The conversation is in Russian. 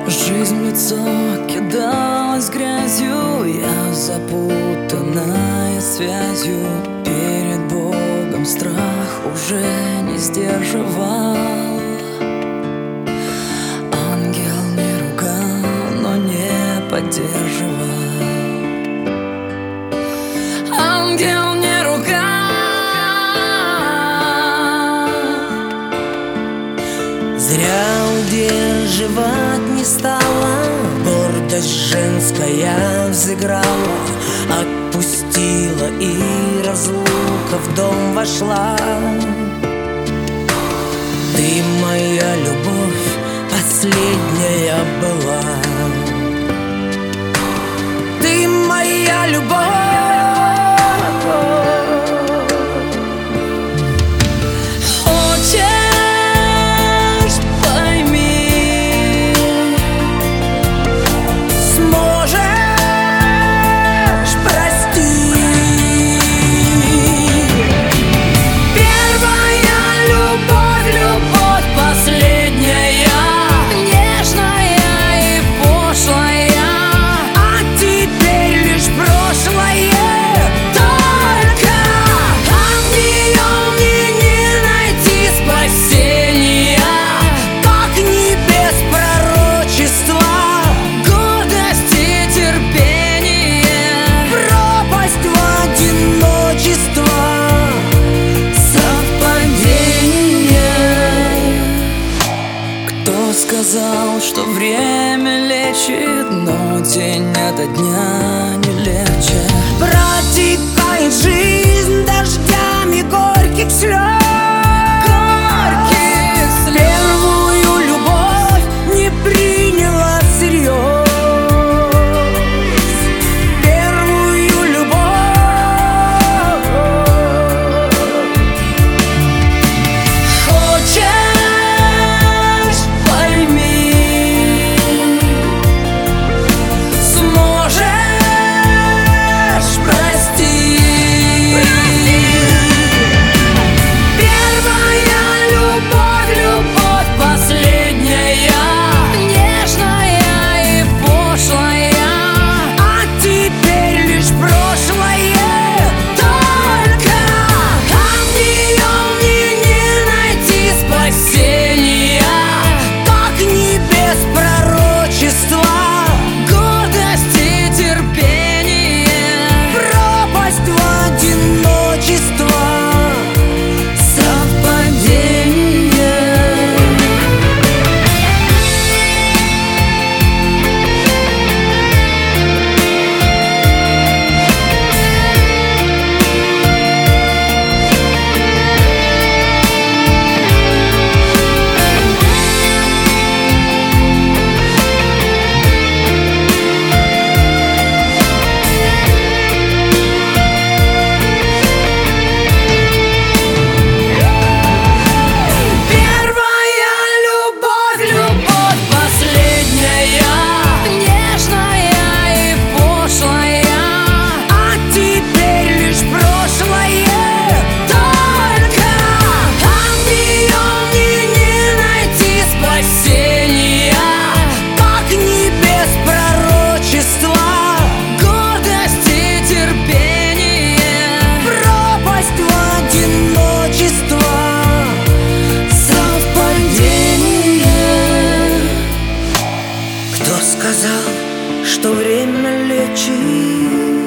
Жизнь в лицо кидалась грязью, я запутанная связью. Перед Богом страх уже не сдерживал. Ангел не ругал, но не поддерживал. Ангел не ругал. Зря удерживать не стала, гордость женская взыграла, отпустила и разлука в дом вошла. Ты моя любовь последняя была, ты моя любовь. Сказал, что время лечит, но день ото дня не легче. Протекает жизнь дождями горьких слез. Первую любовь не приняла всерьез. Первую любовь. Хочешь, Сказал, что время лечит.